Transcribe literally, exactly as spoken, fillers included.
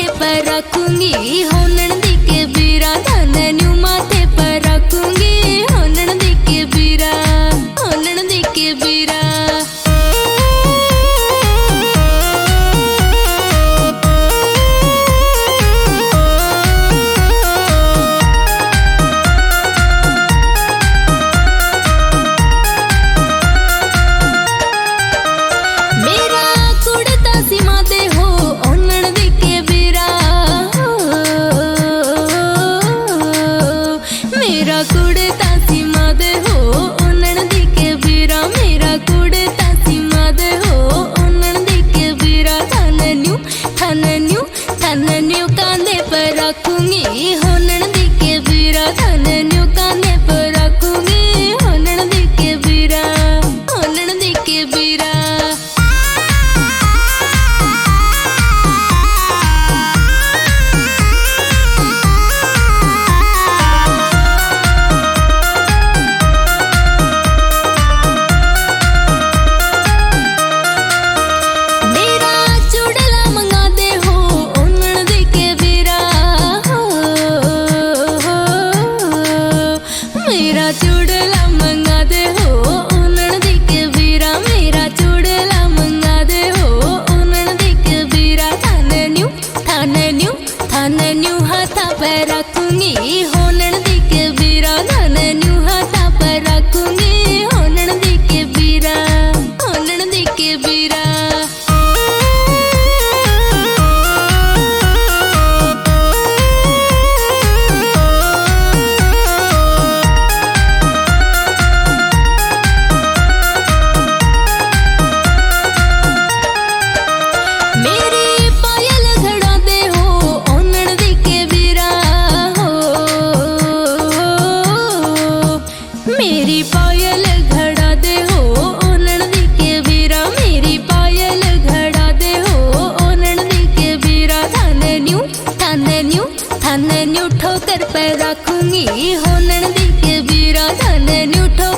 पर रखूंगी होनन दी के बीरा धन न्यू माथे पर रखूंगी होनन दी के बीरा होनन दी के बीरा। मेरा कुड़ता सीमा दे हो ओनन दी के बीरा मेरा कुड़ता सीमा दे हो ओनन दी के बीरा थन न्यू थन न्यू थन न्यू कांधे पर रखूंगी होनन दी के बीरा थन न्यू कांधे पर रखूंगी होनन दी के बीरा होनन दी के बीरा। मेरा चूड़ला मंगा दे हो ओनन दी के बीरा मेरा चूड़ला मंगा दे हो ओनन दी के बीरा थन न्यू थन न्यू थन न्यू हाथा पर रखूंगी होनन दी के बीरा थन न्यू हाथा पर रखूंगी होनन दी के बीरा होनन दी के बीरा। मेरी पायल घड़ा दे हो ओनन दी के बीरा मेरी पायल घड़ा दे हो ओनन दी के बीरा थन न्यू थन न्यू थन न्यू ठोकर पर रखूंगी होनन दी के बीरा थन न्यू ठोकर